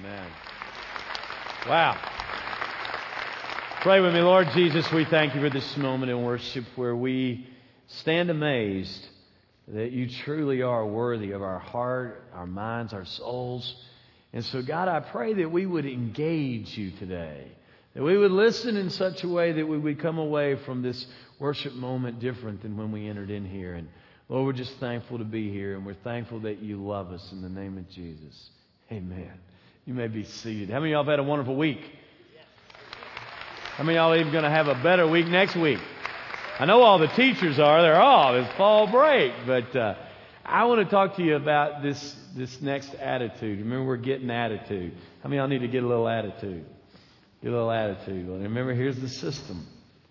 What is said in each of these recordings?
Amen. Wow. Pray with me. Lord Jesus, we thank you for this moment in worship where we stand amazed that you truly are worthy of our heart, our minds, our souls. And so, God, I pray that we would engage you today, that we would listen in such a way that we would come away from this worship moment different than when we entered in here. And Lord, we're just thankful to be here, and we're thankful that you love us in the name of Jesus. Amen. You may be seated. How many of y'all have had a wonderful week? How many of y'all are even going to have a better week next week? I know all the teachers are. They're off. It's fall break. But I want to talk to you about this next attitude. Remember, we're getting attitude. How many of y'all need to get a little attitude? Get a little attitude. Well, remember, here's the system.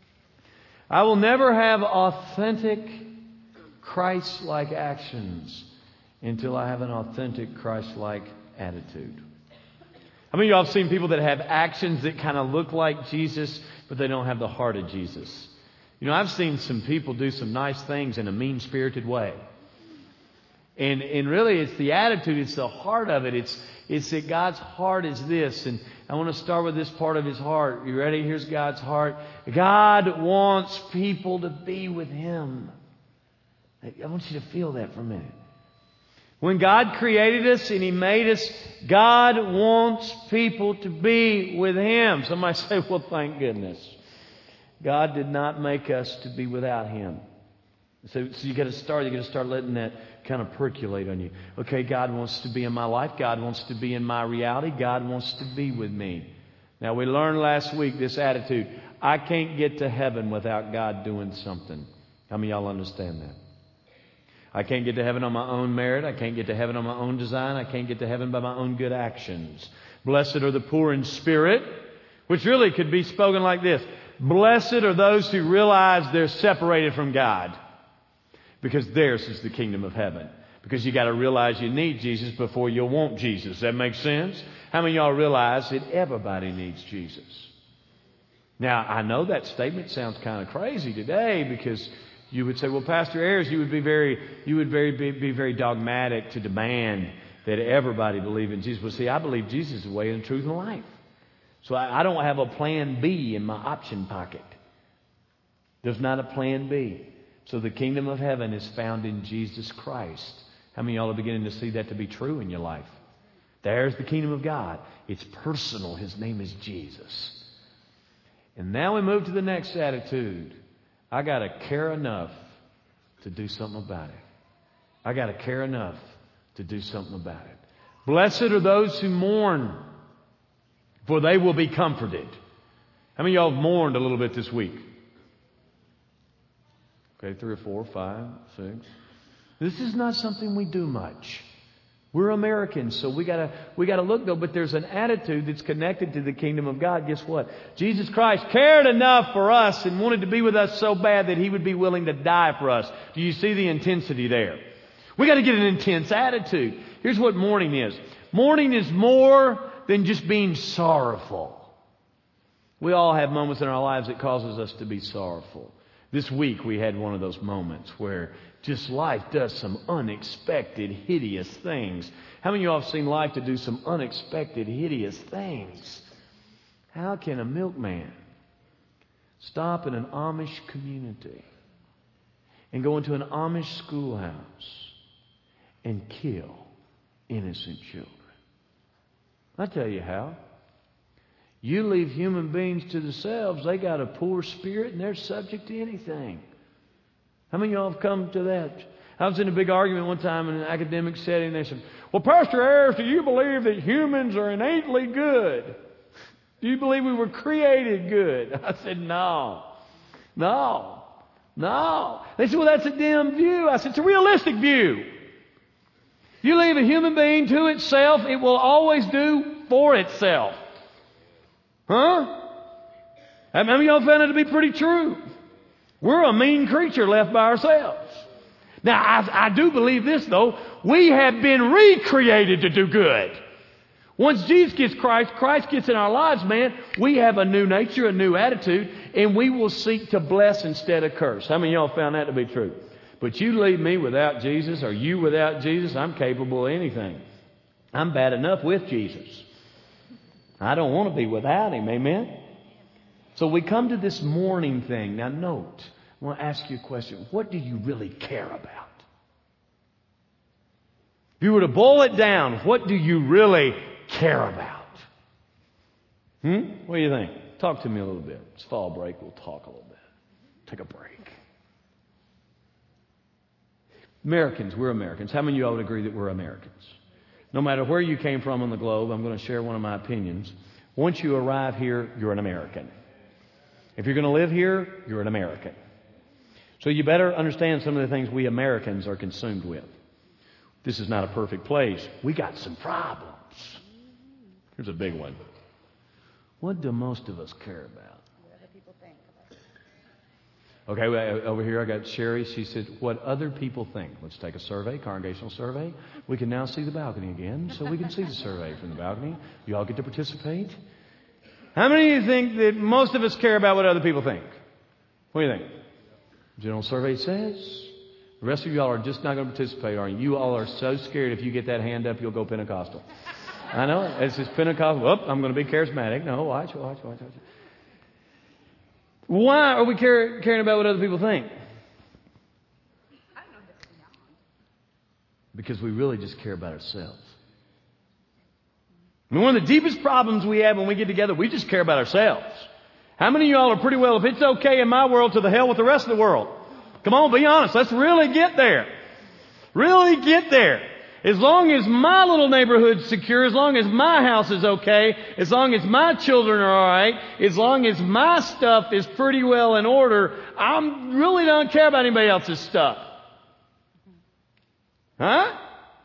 I will never have authentic Christ-like actions until I have an authentic Christ-like attitude. How many of y'all have seen people that have actions that kind of look like Jesus, but they don't have the heart of Jesus? You know, I've seen some people do some nice things in a mean-spirited way. And really, it's the attitude, it's the heart of it. It's that God's heart is this. And I want to start with this part of His heart. You ready? Here's God's heart. God wants people to be with Him. I want you to feel that for a minute. When God created us and He made us, God wants people to be with Him. Somebody say, well, thank goodness. God did not make us to be without Him. So you got to start letting that kind of percolate on you. Okay, God wants to be in my life. God wants to be in my reality. God wants to be with me. Now, we learned last week this attitude. I can't get to heaven without God doing something. How many of y'all understand that? I can't get to heaven on my own merit. I can't get to heaven on my own design. I can't get to heaven by my own good actions. Blessed are the poor in spirit, which really could be spoken like this. Blessed are those who realize they're separated from God, because theirs is the kingdom of heaven. Because you got to realize you need Jesus before you'll want Jesus. That makes sense? How many of y'all realize that everybody needs Jesus? Now, I know that statement sounds kind of crazy today, because you would say, well, Pastor Ayers, you would be very dogmatic to demand that everybody believe in Jesus. Well, see, I believe Jesus is the way and the truth and life. So I don't have a plan B in my option pocket. There's not a plan B. So the kingdom of heaven is found in Jesus Christ. How many of y'all are beginning to see that to be true in your life? There's the kingdom of God. It's personal. His name is Jesus. And now we move to the next attitude. I got to care enough to do something about it. I got to care enough to do something about it. Blessed are those who mourn, for they will be comforted. How many of y'all have mourned a little bit this week? Okay, 3 or 4, 5, 6. This is not something we do much. We're Americans, so we gotta look though. But there's an attitude that's connected to the kingdom of God. Guess what? Jesus Christ cared enough for us and wanted to be with us so bad that He would be willing to die for us. Do you see the intensity there? We got to get an intense attitude. Here's what mourning is. Mourning is more than just being sorrowful. We all have moments in our lives that causes us to be sorrowful. This week we had one of those moments where just life does some unexpected, hideous things. How many of you have seen life to do some unexpected, hideous things? How can a milkman stop in an Amish community and go into an Amish schoolhouse and kill innocent children? I'll tell you how. You leave human beings to themselves, they got a poor spirit and they're subject to anything. How many of y'all have come to that? I was in a big argument one time in an academic setting. They said, well, Pastor Ayers, do you believe that humans are innately good? Do you believe we were created good? I said, no. They said, well, that's a dim view. I said, it's a realistic view. You leave a human being to itself, it will always do for itself. Huh? How many of y'all found it to be pretty true? We're a mean creature left by ourselves. Now, I do believe this, though. We have been recreated to do good. Once Jesus gets Christ gets in our lives, man, we have a new nature, a new attitude, and we will seek to bless instead of curse. How many of y'all found that to be true? But you leave me without Jesus, or you without Jesus, I'm capable of anything. I'm bad enough with Jesus. I don't want to be without Him. Amen? So we come to this mourning thing. Now note, I want to ask you a question. What do you really care about? If you were to boil it down, what do you really care about? What do you think? Talk to me a little bit. It's fall break. We'll talk a little bit. Take a break. Americans, we're Americans. How many of you all would agree that we're Americans? No matter where you came from on the globe, I'm going to share one of my opinions. Once you arrive here, you're an American. If you're going to live here, you're an American. So you better understand some of the things we Americans are consumed with. This is not a perfect place. We got some problems. Here's a big one. What do most of us care about? What other people think of us. Okay, over here I got Sherry. She said, what other people think. Let's take a survey, congregational survey. We can now see the balcony again, so we can see the survey from the balcony. You all get to participate. How many of you think that most of us care about what other people think? What do you think? General survey says. The rest of y'all are just not going to participate, are you? You all are so scared if you get that hand up, you'll go Pentecostal. I know. It's just Pentecostal. Whoop, I'm going to be charismatic. No, watch. Why are we caring about what other people think? I don't know if it's beyond. Because we really just care about ourselves. I mean, one of the deepest problems we have when we get together, we just care about ourselves. How many of y'all are pretty well, if it's okay in my world, to the hell with the rest of the world? Come on, be honest. Let's really get there. Really get there. As long as my little neighborhood's secure, as long as my house is okay, as long as my children are all right, as long as my stuff is pretty well in order, I really don't care about anybody else's stuff. Huh?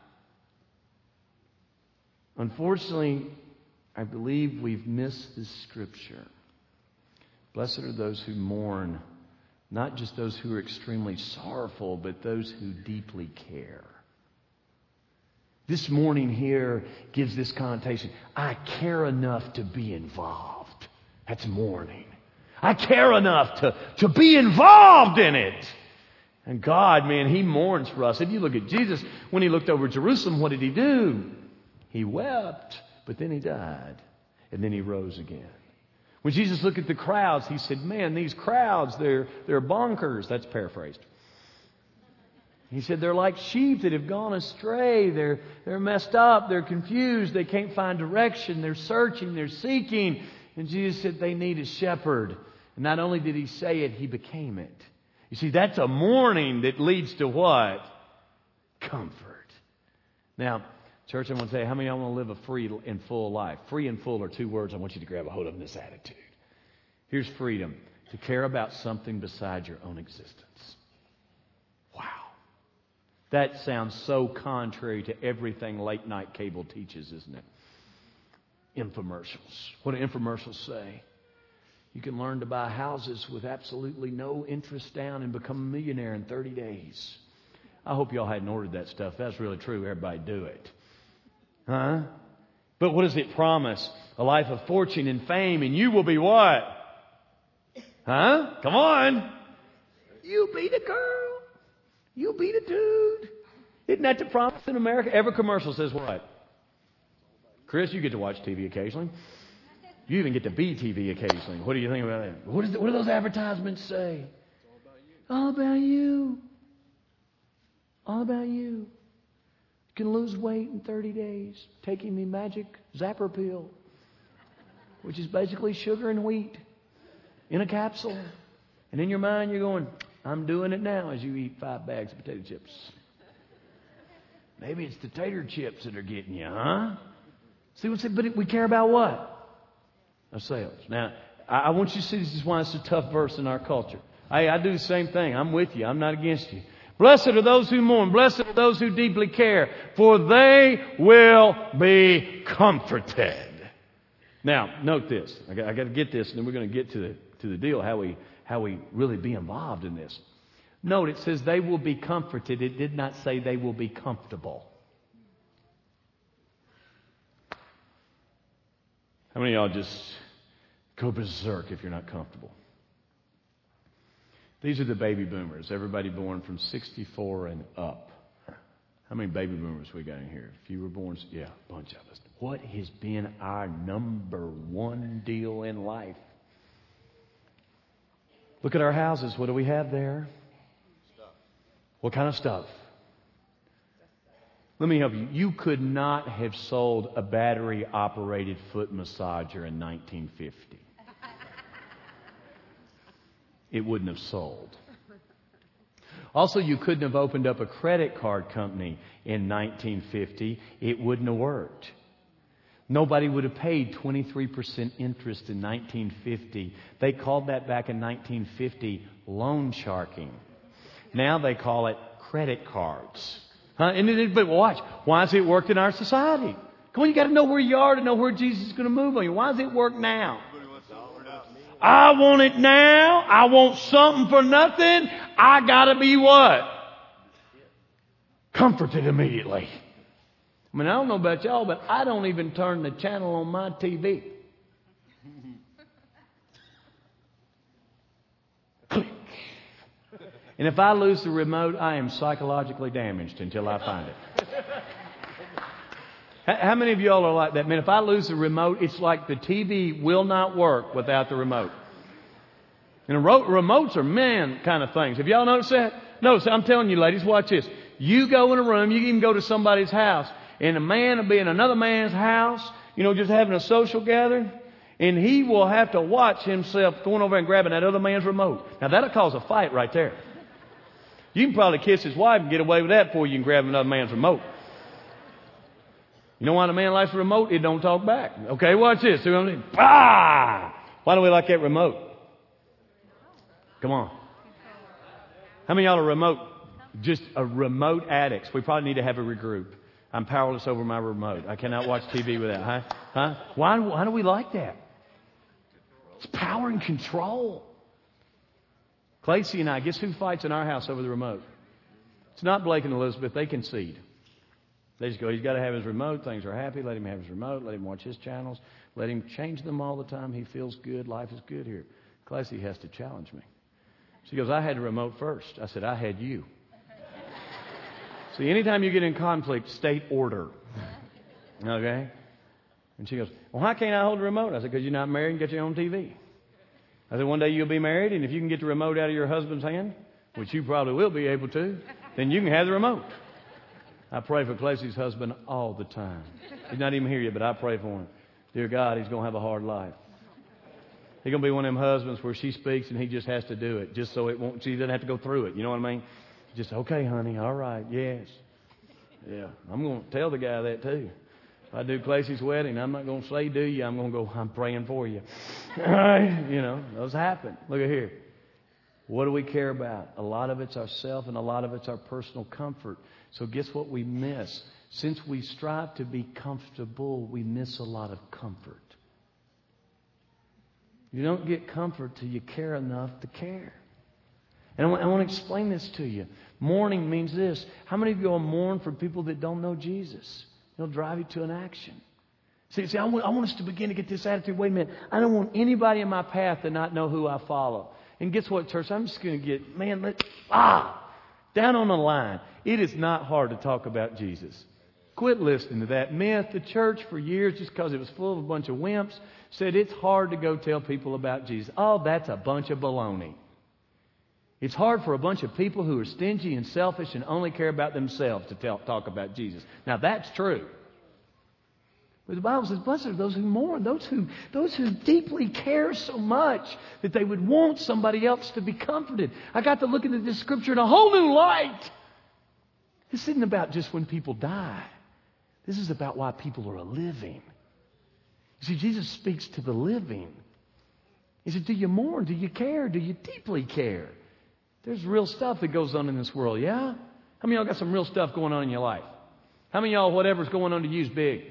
Unfortunately, I believe we've missed this scripture. Blessed are those who mourn, not just those who are extremely sorrowful, but those who deeply care. This morning here gives this connotation. I care enough to be involved. That's mourning. I care enough to be involved in it. And God, man, He mourns for us. If you look at Jesus, when He looked over Jerusalem, what did He do? He wept, but then He died. And then He rose again. When Jesus looked at the crowds, He said, man, these crowds, they're bonkers. That's paraphrased. He said, they're like sheep that have gone astray. They're messed up. They're confused. They can't find direction. They're searching. They're seeking. And Jesus said they need a shepherd. And not only did He say it, He became it. You see, that's a mourning that leads to what? Comfort. Now, church, I want to say, how many of y'all want to live a free and full life? Free and full are two words I want you to grab a hold of in this attitude. Here's freedom. To care about something besides your own existence. Wow. That sounds so contrary to everything late night cable teaches, isn't it? Infomercials. What do infomercials say? You can learn to buy houses with absolutely no interest down and become a millionaire in 30 days. I hope y'all hadn't ordered that stuff. That's really true. Everybody do it. Huh? But what does it promise? A life of fortune and fame, and you will be what? Huh? Come on. You be the girl. You be the dude. Isn't that the promise in America? Every commercial says what? Chris, you get to watch TV occasionally. You even get to be TV occasionally. What do you think about that? What do those advertisements say? All about you. All about you. You can lose weight in 30 days taking the magic zapper pill, which is basically sugar and wheat in a capsule. And in your mind, you're going, I'm doing it now as you eat 5 bags of potato chips. Maybe it's the tater chips that are getting you, huh? See what's it? But we care about what? Ourselves. Now, I want you to see this is why it's a tough verse in our culture. I do the same thing. I'm with you. I'm not against you. Blessed are those who mourn. Blessed are those who deeply care, for they will be comforted. Now, note this. I got to get this, and then we're going to get to the deal, how we really be involved in this. Note, it says they will be comforted. It did not say they will be comfortable. How many of y'all just go berserk if you're not comfortable? These are the baby boomers, everybody born from 64 and up. How many baby boomers we got in here? If you were born, yeah, a bunch of us. What has been our number one deal in life? Look at our houses. What do we have there? Stuff. What kind of stuff? Let me help you. You could not have sold a battery-operated foot massager in 1950. It wouldn't have sold. Also, you couldn't have opened up a credit card company in 1950. It wouldn't have worked. Nobody would have paid 23% interest in 1950. They called that back in 1950 loan sharking. Now they call it credit cards. But watch. Why has it worked in our society? Come on, you got to know where you are to know where Jesus is going to move on you. Why does it work now? I want it now. I want something for nothing. I got to be what? Comforted immediately. I mean, I don't know about y'all, but I don't even turn the channel on my TV. Click. And if I lose the remote, I am psychologically damaged until I find it. How many of y'all are like that? Man, if I lose the remote, it's like the TV will not work without the remote. And remotes are man kind of things. Have y'all noticed that? Notice, I'm telling you, ladies, watch this. You go in a room, you can even go to somebody's house, and a man will be in another man's house, just having a social gathering, and he will have to watch himself going over and grabbing that other man's remote. Now, that'll cause a fight right there. You can probably kiss his wife and get away with that before you can grab another man's remote. You know why the man likes the remote? It don't talk back. Okay, watch this. Bah! Why do we like that remote? Come on. How many of y'all are just a remote addicts? We probably need to have a regroup. I'm powerless over my remote. I cannot watch TV without. Huh? Why do we like that? It's power and control. Clancy and I, guess who fights in our house over the remote? It's not Blake and Elizabeth. They concede. They just go, he's got to have his remote. Things are happy. Let him have his remote. Let him watch his channels. Let him change them all the time. He feels good. Life is good here. Clancy has to challenge me. She goes, I had the remote first. I said, I had you. See, anytime you get in conflict, state order. Okay? And she goes, well, why can't I hold the remote? I said, because you're not married and get your own TV. I said, one day you'll be married, and if you can get the remote out of your husband's hand, which you probably will be able to, then you can have the remote. I pray for Clancy's husband all the time. He's not even here yet, but I pray for him. Dear God, he's going to have a hard life. He's going to be one of them husbands where she speaks and he just has to do it, just so it won't. She doesn't have to go through it. You know what I mean? Just, okay, honey, all right, yes. Yeah, I'm going to tell the guy that too. If I do Clancy's wedding, I'm not going to say, do you? I'm going to go, I'm praying for you. All right? Those happen. Look at here. What do we care about? A lot of it's ourself and a lot of it's our personal comfort. So guess what we miss? Since we strive to be comfortable, we miss a lot of comfort. You don't get comfort till you care enough to care. And I want to explain this to you. Mourning means this. How many of you all mourn for people that don't know Jesus? It'll drive you to an action. See, I want us to begin to get this attitude. Wait a minute. I don't want anybody in my path to not know who I follow. And guess what, church? I'm just going to get, down on the line. It is not hard to talk about Jesus. Quit listening to that myth. The church for years, just because it was full of a bunch of wimps, said it's hard to go tell people about Jesus. Oh, that's a bunch of baloney. It's hard for a bunch of people who are stingy and selfish and only care about themselves to talk about Jesus. Now, that's true. But the Bible says, blessed are those who mourn, those who deeply care so much that they would want somebody else to be comforted. I got to look into this scripture in a whole new light. This isn't about just when people die. This is about why people are living. You see, Jesus speaks to the living. He said, do you mourn? Do you care? Do you deeply care? There's real stuff that goes on in this world, yeah? How many of y'all got some real stuff going on in your life? How many of y'all, whatever's going on to you is big?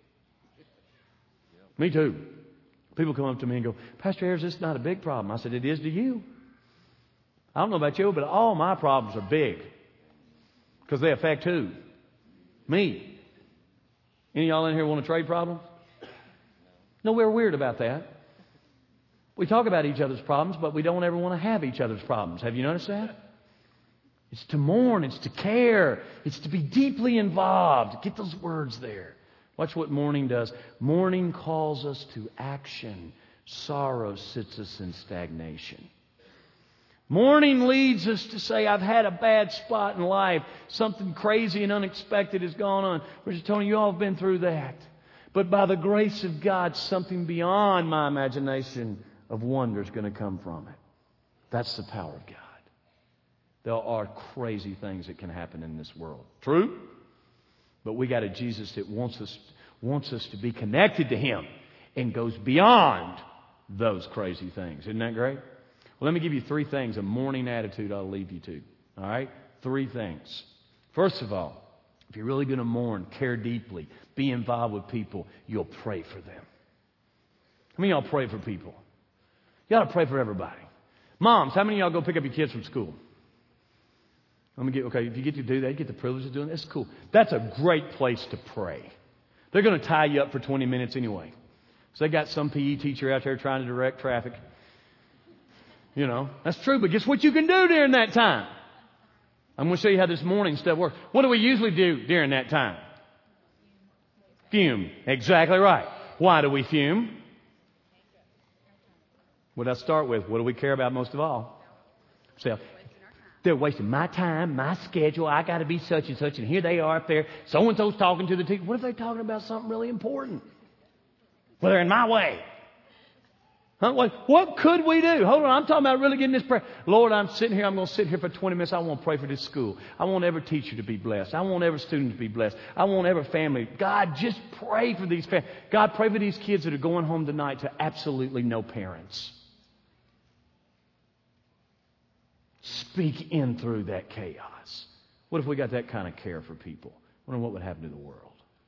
Me too. People come up to me and go, Pastor Ayers, this is not a big problem. I said, it is to you. I don't know about you, but all my problems are big. Because they affect who? Me. Any of y'all in here want to trade problems? No, we're weird about that. We talk about each other's problems, but we don't ever want to have each other's problems. Have you noticed that? It's to mourn. It's to care. It's to be deeply involved. Get those words there. Watch what mourning does. Mourning calls us to action. Sorrow sits us in stagnation. Mourning leads us to say, I've had a bad spot in life. Something crazy and unexpected has gone on. We're just telling you, all have been through that. But by the grace of God, something beyond my imagination of wonder is going to come from it. That's the power of God. There are crazy things that can happen in this world. True? But we got a Jesus that wants us to be connected to Him and goes beyond those crazy things. Isn't that great? Well, let me give you 3 things, a mourning attitude I'll leave you to. All right? 3 things. First of all, if you're really going to mourn, care deeply, be involved with people, you'll pray for them. How many of y'all pray for people? You ought to pray for everybody. Moms, how many of y'all go pick up your kids from school? If you get to do that, you get the privilege of doing that, that's cool. That's a great place to pray. They're going to tie you up for 20 minutes anyway. So they got some PE teacher out there trying to direct traffic. You know, that's true, but guess what you can do during that time? I'm going to show you how this mourning stuff works. What do we usually do during that time? Fume. Exactly right. Why do we fume? What did I start with? What do we care about most of all? Self. They're wasting my time, my schedule. I got to be such and such, and here they are up there. So-and-so's talking to the teacher. What if they're talking about something really important? Well, they're in my way. What could we do? Hold on, I'm talking about really getting this prayer. Lord, I'm sitting here. I'm going to sit here for 20 minutes. I want to pray for this school. I want every teacher to be blessed. I want every student to be blessed. I want every family. God, just pray for these families. God, pray for these kids that are going home tonight to absolutely no parents. Speak in through that chaos. What if we got that kind of care for people? I wonder what would happen to the world.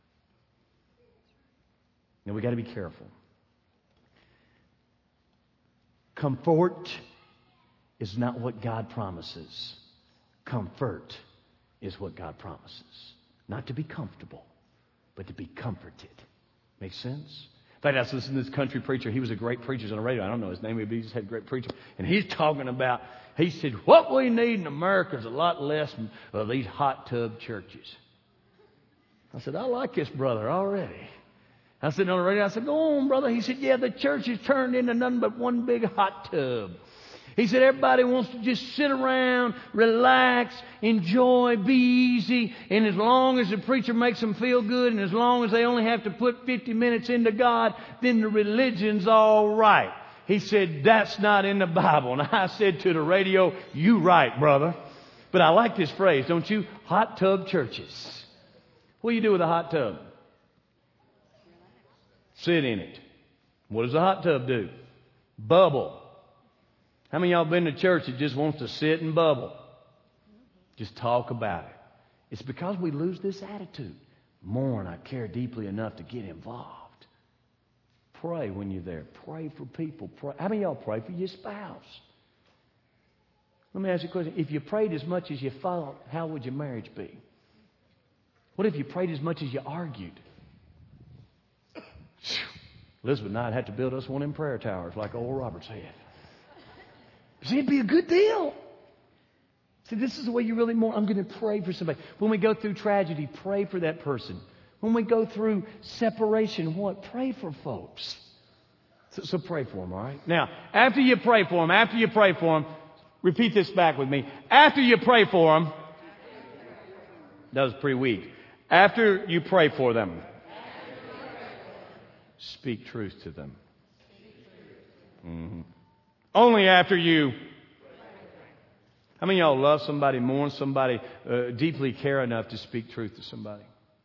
Now, we got to be careful. Comfort is not what God promises. Comfort is what God promises. Not to be comfortable, but to be comforted. Make sense? In fact, I was listening to this country preacher. He was a great preacher on the radio. I don't know his name, but he just had a great preacher. And he's talking about, he said, what we need in America is a lot less of these hot tub churches. I said, I like this brother already. I said on the radio, I said, go on, brother. He said, yeah, the church has turned into nothing but one big hot tub. He said, everybody wants to just sit around, relax, enjoy, be easy. And as long as the preacher makes them feel good and as long as they only have to put 50 minutes into God, then the religion's all right. He said, that's not in the Bible. And I said to the radio, you right, brother. But I like this phrase, don't you? Hot tub churches. What do you do with a hot tub? Sit in it. What does a hot tub do? Bubble. How many of y'all been to church that just wants to sit and bubble? Just talk about it. It's because we lose this attitude. Mourn, I care deeply enough to get involved. Pray when you're there. Pray for people. Pray. How many of y'all pray for your spouse? Let me ask you a question. If you prayed as much as you thought, how would your marriage be? What if you prayed as much as you argued? Elizabeth and I'd have to build us one in prayer towers like old Robert said. See, it'd be a good deal. See, this is the way you really mourn. I'm going to pray for somebody. When we go through tragedy, pray for that person. When we go through separation, what? Pray for folks. So pray for them, all right? Now, after you pray for them, repeat this back with me. After you pray for them, that was pretty weak. After you pray for them, speak truth to them. Mm-hmm. Only after you. How many of y'all love somebody, mourn somebody, deeply care enough to speak truth to somebody?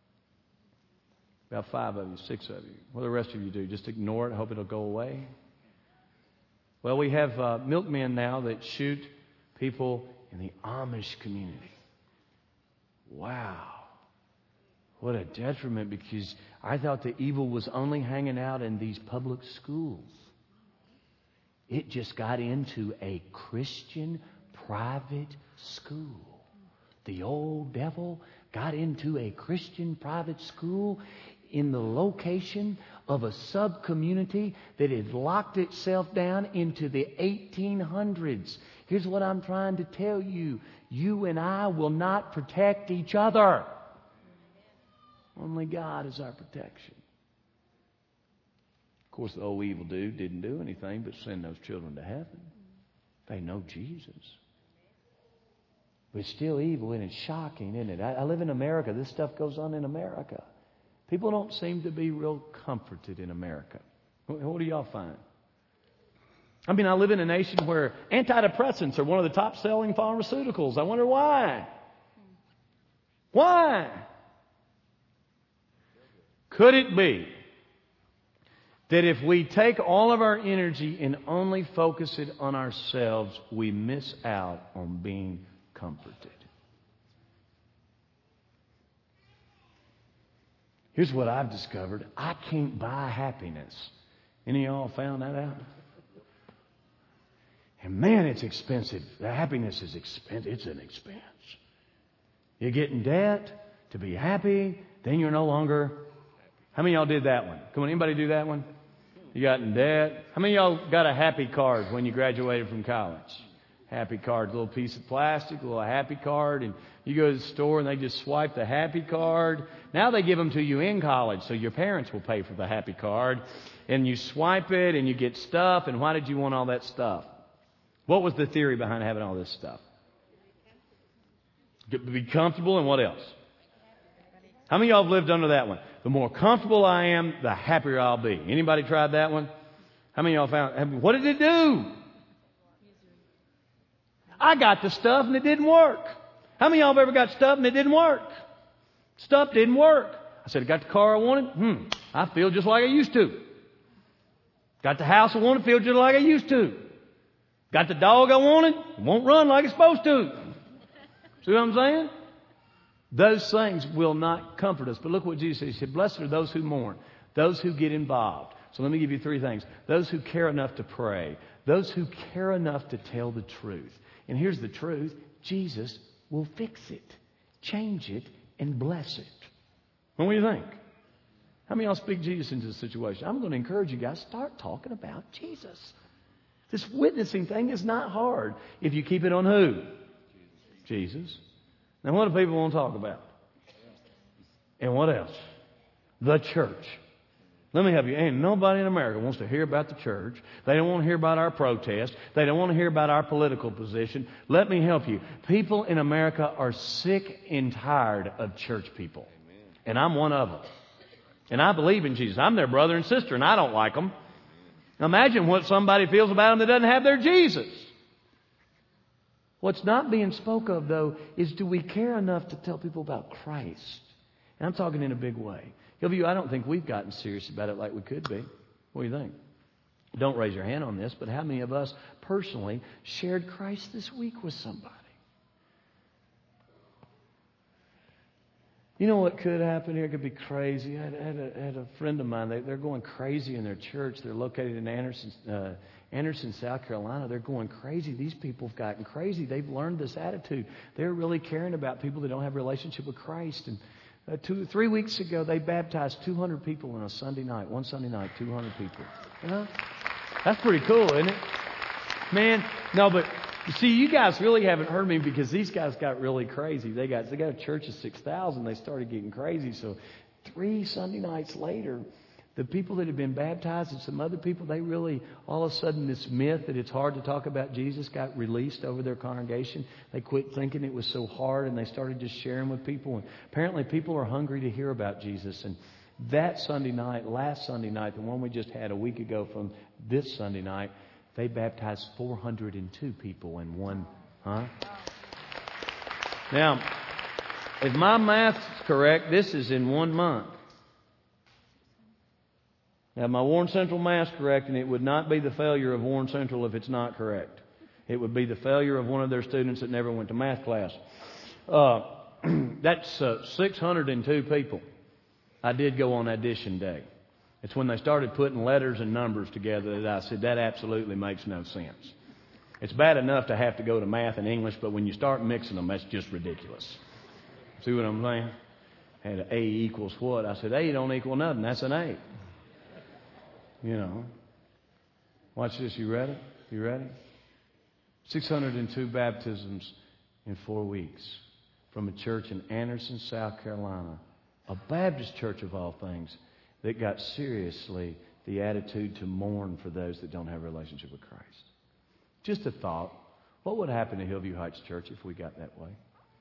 About 5 of you, 6 of you. What do the rest of you do? Just ignore it, hope it'll go away? Well, we have milkmen now that shoot people in the Amish community. Wow. What a detriment, because I thought the evil was only hanging out in these public schools. It just got into a Christian private school. The old devil got into a Christian private school in the location of a sub-community that had locked itself down into the 1800s. Here's what I'm trying to tell you. You and I will not protect each other. Only God is our protection. Of course, the old evil dude didn't do anything but send those children to heaven. They know Jesus. But it's still evil, and it's shocking, isn't it? I live in America. This stuff goes on in America. People don't seem to be real comforted in America. What do y'all find? I mean, I live in a nation where antidepressants are one of the top-selling pharmaceuticals. I wonder why. Why? Could it be that if we take all of our energy and only focus it on ourselves, we miss out on being comforted? Here's what I've discovered. I can't buy happiness. Any of y'all found that out? And man, it's expensive. The happiness is expensive. It's an expense. You get in debt to be happy, then you're no longer. How many of y'all did that one? Come on, anybody do that one? You got in debt. How many of y'all got a happy card when you graduated from college? Happy card, a little piece of plastic, a little happy card, and you go to the store and they just swipe the happy card. Now they give them to you in college, so your parents will pay for the happy card. And you swipe it and you get stuff. And why did you want all that stuff? What was the theory behind having all this stuff? Be comfortable, and what else? How many of y'all have lived under that one? The more comfortable I am, the happier I'll be. Anybody tried that one? How many of y'all found? What did it do? I got the stuff and it didn't work. How many of y'all have ever got stuff and it didn't work? Stuff didn't work. I said, I got the car I wanted. I feel just like I used to. Got the house I wanted, feel just like I used to. Got the dog I wanted, it won't run like it's supposed to. See what I'm saying? Those things will not comfort us. But look what Jesus said. He said, blessed are those who mourn, those who get involved. So let me give you three things. Those who care enough to pray. Those who care enough to tell the truth. And here's the truth. Jesus will fix it, change it, and bless it. What do you think? How many of y'all speak Jesus into the situation? I'm going to encourage you guys, start talking about Jesus. This witnessing thing is not hard if you keep it on who? Jesus. Now, what do people want to talk about? And what else? The church. Let me help you. Ain't nobody in America wants to hear about the church. They don't want to hear about our protest. They don't want to hear about our political position. Let me help you. People in America are sick and tired of church people. And I'm one of them. And I believe in Jesus. I'm their brother and sister, and I don't like them. Imagine what somebody feels about them that doesn't have their Jesus. What's not being spoke of, though, is do we care enough to tell people about Christ? And I'm talking in a big way. Hillview, I don't think we've gotten serious about it like we could be. What do you think? Don't raise your hand on this, but how many of us personally shared Christ this week with somebody? You know what could happen here? It could be crazy. I had a friend of mine. They're going crazy in their church. They're located in Anderson, South Carolina. They're going crazy. These people have gotten crazy. They've learned this attitude. They're really caring about people that don't have a relationship with Christ. And 3 weeks ago, they baptized 200 people on a Sunday night. One Sunday night, 200 people. You know? That's pretty cool, isn't it? Man, no, but you see, you guys really haven't heard me because these guys got really crazy. They got a church of 6,000. They started getting crazy. So 3 Sunday nights later, the people that had been baptized and some other people, they really, all of a sudden, this myth that it's hard to talk about Jesus got released over their congregation. They quit thinking it was so hard, and they started just sharing with people. And apparently people are hungry to hear about Jesus. And that Sunday night, last Sunday night, the one we just had a week ago from this Sunday night, they baptized 402 people in one. Now, if my math's correct, this is in 1 month. Now, my Warren Central math's correct, and it would not be the failure of Warren Central if it's not correct. It would be the failure of one of their students that never went to math class. That's 602 people. I did go on addition day. It's when they started putting letters and numbers together that I said, that absolutely makes no sense. It's bad enough to have to go to math and English, but when you start mixing them, that's just ridiculous. See what I'm saying? Had A equals what? I said, A don't equal nothing. That's an A. You know. Watch this. You ready? You ready? 602 baptisms in 4 weeks from a church in Anderson, South Carolina, a Baptist church of all things, that got seriously the attitude to mourn for those that don't have a relationship with Christ. Just a thought. What would happen to Hillview Heights Church if we got that way?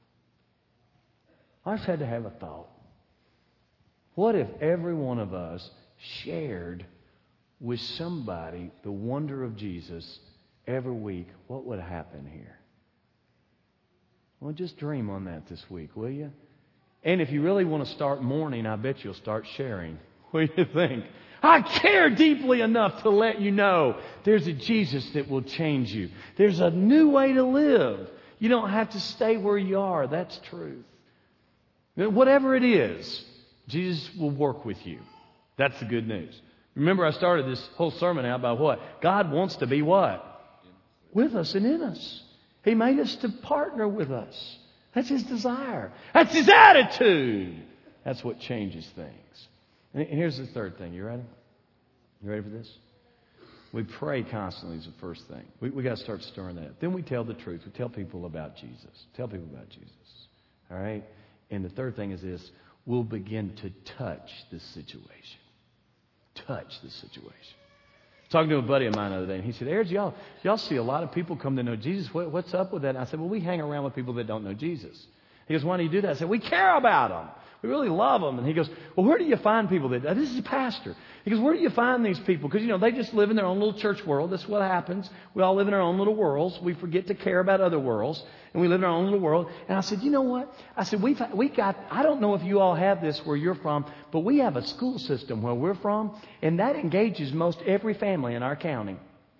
I just had to have a thought. What if every one of us shared with somebody the wonder of Jesus every week? What would happen here? Well, just dream on that this week, will you? And if you really want to start mourning, I bet you'll start sharing. What do you think? I care deeply enough to let you know there's a Jesus that will change you. There's a new way to live. You don't have to stay where you are. That's truth. Whatever it is, Jesus will work with you. That's the good news. Remember, I started this whole sermon out by what? God wants to be what? With us and in us. He made us to partner with us. That's His desire. That's His attitude. That's what changes things. And here's the third thing. You ready? You ready for this? We pray constantly is the first thing. We got to start stirring that up. Then we tell the truth. We tell people about Jesus. Tell people about Jesus. All right? And the third thing is this. We'll begin to touch the situation. Touch the situation. Talking to a buddy of mine the other day, and he said, Ayers, y'all see a lot of people come to know Jesus. What's up with that? And I said, well, we hang around with people that don't know Jesus. He goes, why do you do that? I said, we care about them. We really love them. And he goes, well, where do you find people that... This is a pastor. He goes, where do you find these people? Because, they just live in their own little church world. That's what happens. We all live in our own little worlds. We forget to care about other worlds. And we live in our own little world. And I said, you know what? I said, we got... I don't know if you all have this where you're from, but we have a school system where we're from, and that engages most every family in our county.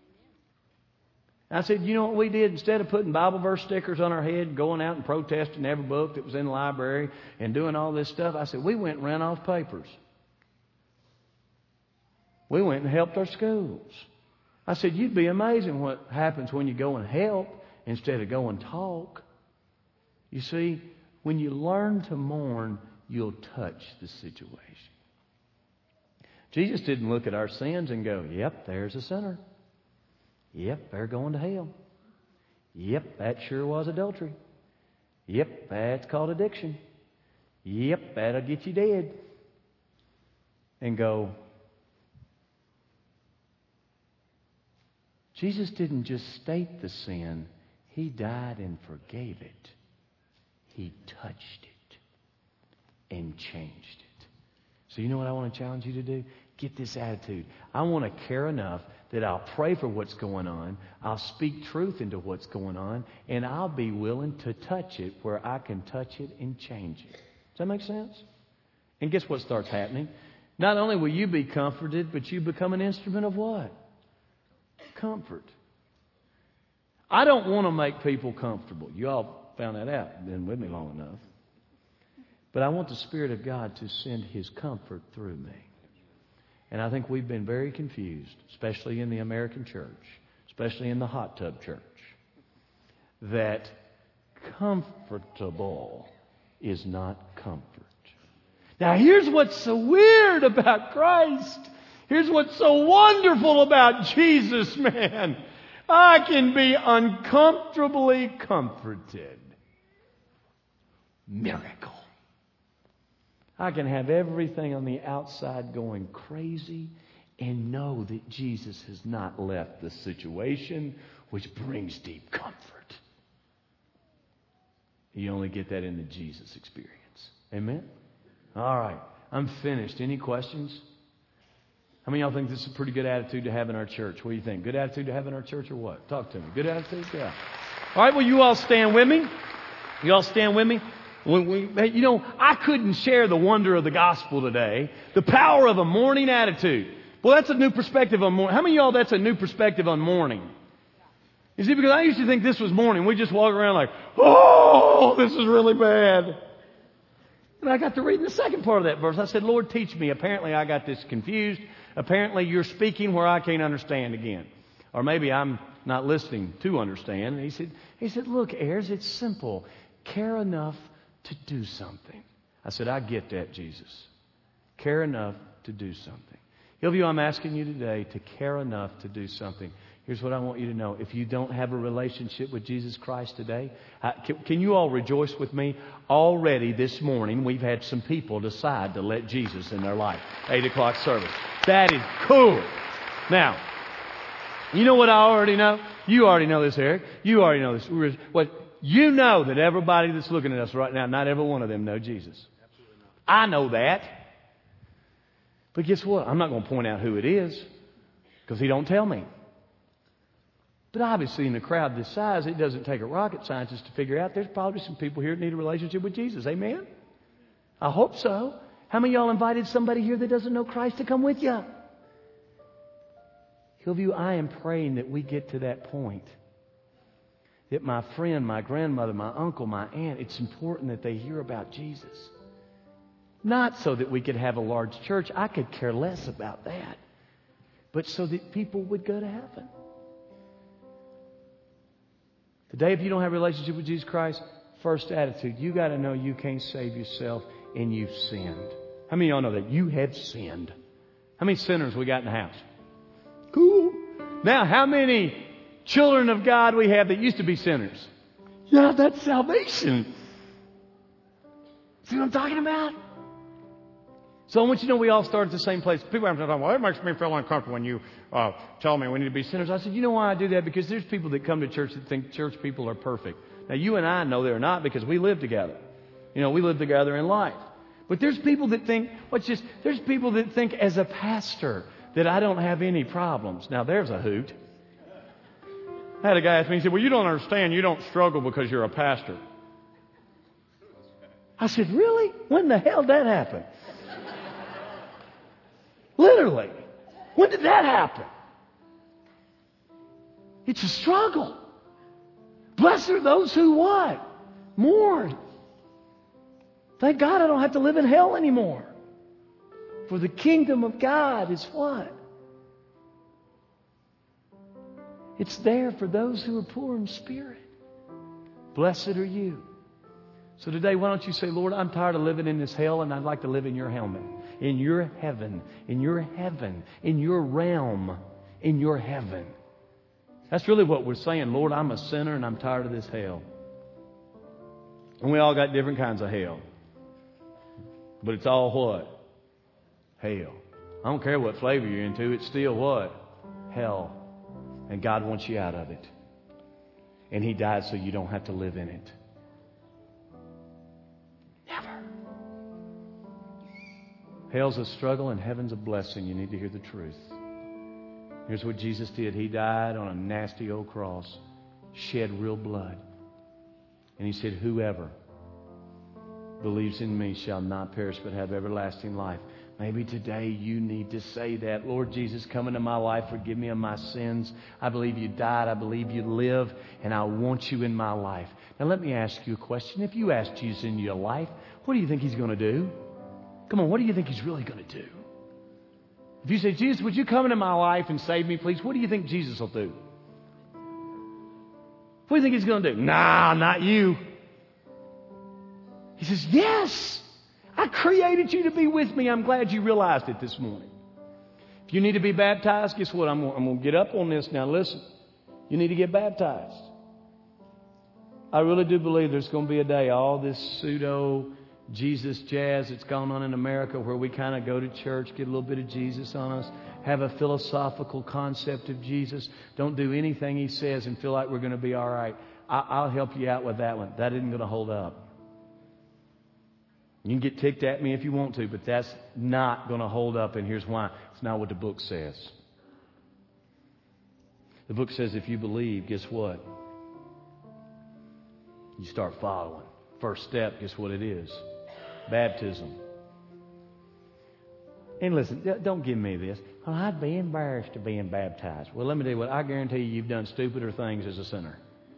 I said, you know what we did? Instead of putting Bible verse stickers on our head, going out and protesting every book that was in the library and doing all this stuff, I said, we went and ran off papers. We went and helped our schools. I said, you'd be amazing what happens when you go and help instead of go and talk. You see, when you learn to mourn, you'll touch the situation. Jesus didn't look at our sins and go, yep, there's a sinner. Yep, they're going to hell. Yep, that sure was adultery. Yep, that's called addiction. Yep, that'll get you dead. And go, Jesus didn't just state the sin. He died and forgave it. He touched it and changed it. So you know what I want to challenge you to do? Get this attitude. I want to care enough that I'll pray for what's going on. I'll speak truth into what's going on. And I'll be willing to touch it where I can touch it and change it. Does that make sense? And guess what starts happening? Not only will you be comforted, but you become an instrument of what? Comfort. I don't want to make people comfortable. You all found that out. Been with me long enough. But I want the Spirit of God to send His comfort through me. And I think we've been very confused, especially in the American church, especially in the hot tub church, that comfortable is not comfort. Now, here's what's so weird about Christ. Here's what's so wonderful about Jesus, man. I can be uncomfortably comforted. Miracle. I can have everything on the outside going crazy and know that Jesus has not left the situation, which brings deep comfort. You only get that in the Jesus experience. Amen? All right. I'm finished. Any questions? How many of y'all think this is a pretty good attitude to have in our church? What do you think? Good attitude to have in our church or what? Talk to me. Good attitude? Yeah. All right. Well, you all stand with me. You all stand with me. I couldn't share the wonder of the gospel today. The power of a mourning attitude. Well, that's a new perspective on mourning. How many of y'all that's a new perspective on mourning? You see, because I used to think this was mourning. We just walk around like, oh, this is really bad. And I got to reading the second part of that verse. I said, Lord, teach me. Apparently I got this confused. Apparently you're speaking where I can't understand again. Or maybe I'm not listening to understand. And he said, look, Ayers, it's simple. Care enough to do something. I said, I get that, Jesus. Care enough to do something. Hillview, I'm asking you today to care enough to do something. Here's what I want you to know. If you don't have a relationship with Jesus Christ today, can you all rejoice with me? Already this morning, we've had some people decide to let Jesus in their life. 8 o'clock service. That is cool. Now, you know what I already know? You already know this, Eric. You already know this. What you know that everybody that's looking at us right now, not every one of them know Jesus. I know that. But guess what? I'm not going to point out who it is because he don't tell me. But obviously in a crowd this size, it doesn't take a rocket scientist to figure out there's probably some people here that need a relationship with Jesus. Amen? I hope so. How many of y'all invited somebody here that doesn't know Christ to come with you? Hillview, I am praying that we get to that point. That my friend, my grandmother, my uncle, my aunt, it's important that they hear about Jesus. Not so that we could have a large church. I could care less about that. But so that people would go to heaven. Today, if you don't have a relationship with Jesus Christ, first attitude, you got to know you can't save yourself and you've sinned. How many of y'all know that? You have sinned. How many sinners we got in the house? Cool. Now, how many children of God we have that used to be sinners? Yeah, that's salvation. See what I'm talking about? So I want you to know we all start at the same place. People have said, well, it makes me feel uncomfortable when you tell me we need to be sinners. I said, you know why I do that? Because there's people that come to church that think church people are perfect. Now, you and I know they're not because we live together. You know, we live together in life. But there's people that think, there's people that think as a pastor that I don't have any problems. Now, there's a hoot. I had a guy ask me, he said, well, you don't understand. You don't struggle because you're a pastor. I said, really? When the hell did that happen? Literally. When did that happen? It's a struggle. Blessed are those who what? Mourn. Thank God I don't have to live in hell anymore. For the kingdom of God is what? It's there for those who are poor in spirit. Blessed are you. So today, why don't you say, Lord, I'm tired of living in this hell and I'd like to live in your helmet, in your heaven, in your heaven, in your realm, in your heaven. That's really what we're saying. Lord, I'm a sinner and I'm tired of this hell. And we all got different kinds of hell. But it's all what? Hell. I don't care what flavor you're into. It's still what? Hell. And God wants you out of it. And He died so you don't have to live in it. Never. Hell's a struggle and heaven's a blessing. You need to hear the truth. Here's what Jesus did. He died on a nasty old cross. Shed real blood. And He said, whoever believes in me shall not perish but have everlasting life. Maybe today you need to say that. Lord Jesus, come into my life. Forgive me of my sins. I believe you died. I believe you live. And I want you in my life. Now let me ask you a question. If you ask Jesus into your life, what do you think He's going to do? Come on, what do you think He's really going to do? If you say, Jesus, would you come into my life and save me, please? What do you think Jesus will do? What do you think He's going to do? Nah, not you. He says, yes, I created you to be with me. I'm glad you realized it this morning. If you need to be baptized, guess what? I'm going to get up on this now. Listen, you need to get baptized. I really do believe there's going to be a day, all this pseudo Jesus jazz that's going on in America where we kind of go to church, get a little bit of Jesus on us, have a philosophical concept of Jesus, don't do anything He says and feel like we're going to be all right. I'll help you out with that one. That isn't going to hold up. You can get ticked at me if you want to, but that's not going to hold up, and here's why. It's not what the book says. The book says if you believe, guess what? You start following. First step, guess what it is? Baptism. And listen, don't give me this. Well, I'd be embarrassed to being baptized. Well, let me tell you what. I guarantee you've done stupider things as a sinner.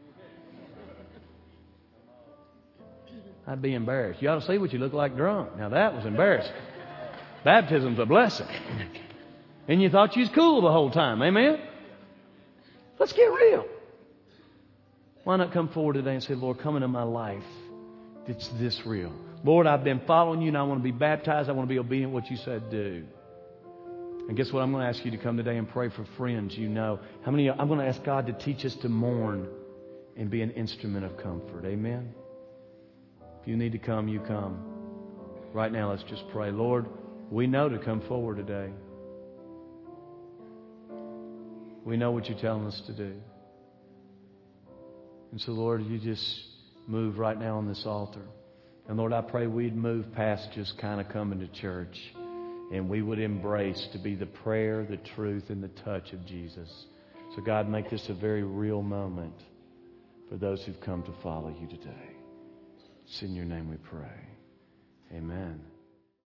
I'd be embarrassed. You ought to see what you look like drunk. Now that was embarrassing. Baptism's a blessing. And you thought you was cool the whole time. Amen? Let's get real. Why not come forward today and say, Lord, come into my life. It's this real. Lord, I've been following you and I want to be baptized. I want to be obedient to what you said do. And guess what? I'm going to ask you to come today and pray for friends you know. How many? I'm going to ask God to teach us to mourn and be an instrument of comfort. Amen? If you need to come, you come. Right now, let's just pray. Lord, we know to come forward today. We know what you're telling us to do. And so, Lord, you just move right now on this altar. And Lord, I pray we'd move past just kind of coming to church. And we would embrace to be the prayer, the truth, and the touch of Jesus. So God, make this a very real moment for those who've come to follow you today. It's in your name we pray. Amen.